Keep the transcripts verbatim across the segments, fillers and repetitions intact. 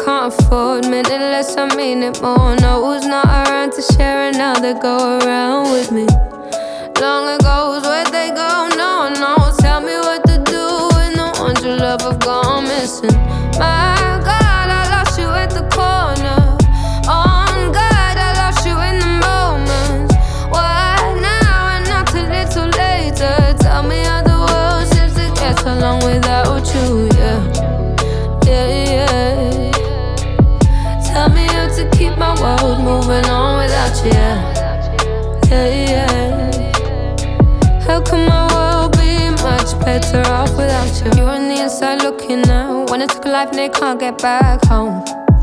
can't afford. Minute less, I mean it more. No, who's not around to share and now they go around with me. Long ago, where'd they go? No one knows. Tell me what to do when the ones you love have gone missing. My God, I lost you at the corner. On God, I lost you in the moment. Why now and not till little later? Tell me how the world seems to get along without you, yeah. Yeah, yeah. Tell me how to keep my world moving on without you, yeah. Yeah, yeah. How can my world be much better off without you? You're on the inside looking out. When it took a life and they can't get back home.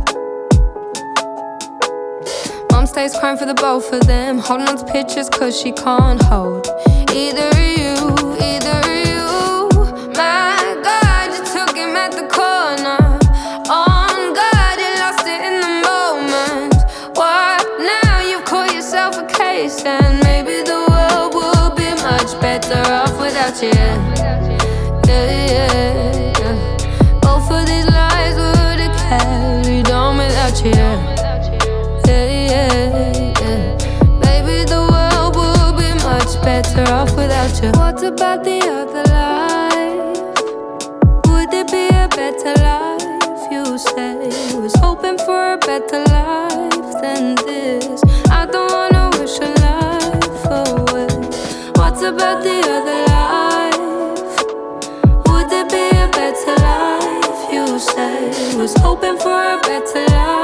Mom stays crying for the both of them, holding on to pictures cause she can't hold either of you, either of you. My God, you took him at the corner. On God, you lost it in the moment. What now? You've caught yourself a case, and maybe the world would be much better off without you. Yeah, yeah, yeah. Both of these lies would have carried on without you. Yeah, yeah, yeah. Maybe the world would be much better off without you. What about the other life? Would it be a better life? You say you was hoping for a better life than this. I don't wanna wish a life away. What about the other life? Would it be a better life? You say you was hoping for a better life.